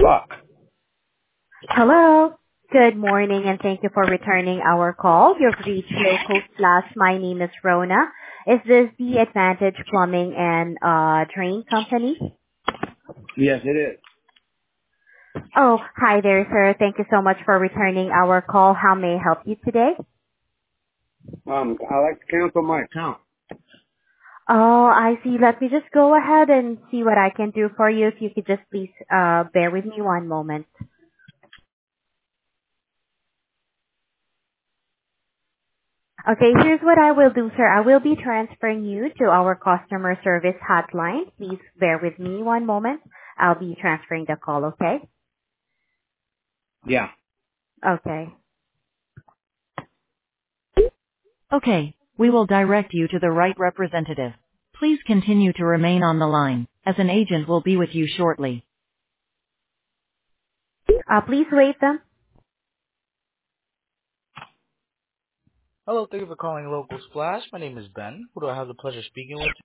Fuck. Hello. Good morning, and thank you for returning our call. You've reached Local Plus. My name is Rona. Is this the Advantage Plumbing and Drain Company? Yes, it is. Oh, hi there, sir. Thank you so much for returning our call. How may I help you today? I like to cancel my account. Oh, I see. Let me just go ahead and see what I can do for you. If you could just please bear with me one moment. Okay, here's what I will do, sir. I will be transferring you to our customer service hotline. Please bear with me one moment. I'll be transferring the call, okay? Yeah. Okay. Okay, we will direct you to the right representative. Please continue to remain on the line, as an agent will be with you shortly. Please wait them. Hello, thank you for calling Local Splash. My name is Ben. Who do I have the pleasure of speaking with?